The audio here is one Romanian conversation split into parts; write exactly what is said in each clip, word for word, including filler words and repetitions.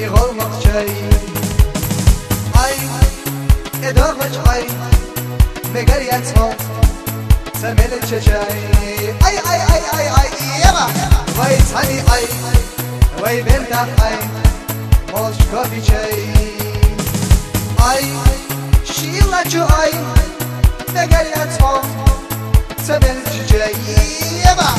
يغلق شي اي ادغج اي مقريتهم سمل الشجاي اي اي اي اي اي يبا ويت هني اي وي بنت اي موش كوفي شي اي شيلا جو اي مقريتهم سمل الشجاي يبا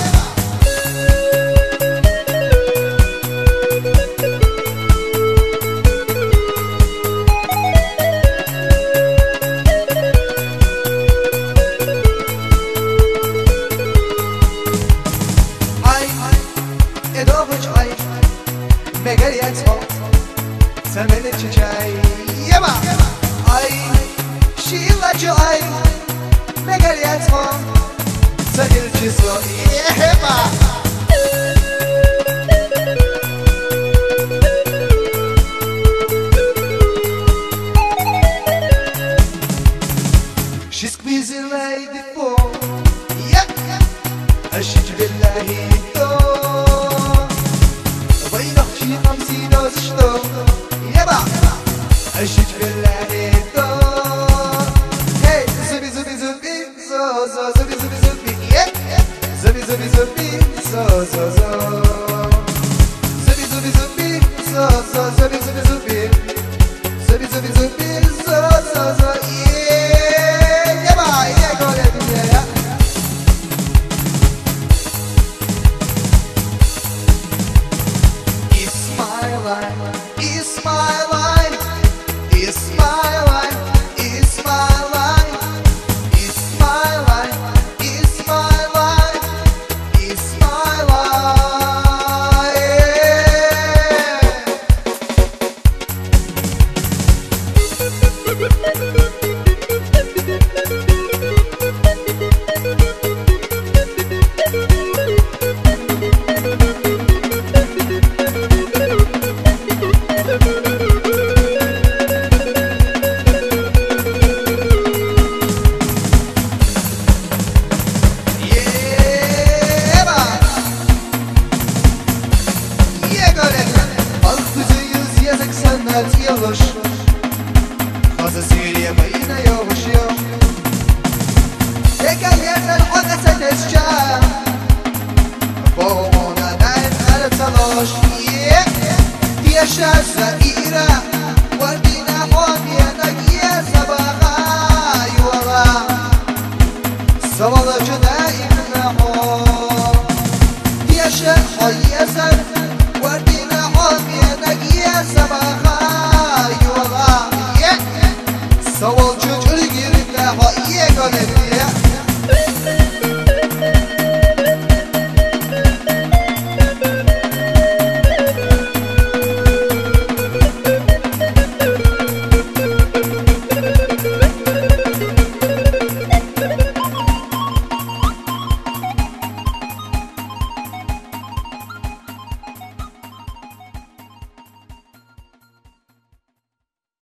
مقريتهم سمن الشجاي يبا اي شيلا جو اي مقريتهم سهل جسو يبا شسك بيزي لايدي فوق يب اشج بالله خمسين وستو يبا اشج بالله تو هي زبي زبي زبي زو زو زبي زبي زبي يب زبي زبي زبي زو زو زو زبي زبي زبي زو زو زبي زبي زبي زبي زبي زبي زو زو زو يبا يا قولي الدنيا It's my life, it's my life, it's my life, it's my life, it's my life, it's my life. Yavaş fazla söyleyemeyin yavaş yavaş Teker yerden odese teşkâ Boğuna ben her talaş Yaşar zahira Vardina homiye nagiye sabaha yuvala Savalacı da imna ho Yaşar hayye zahira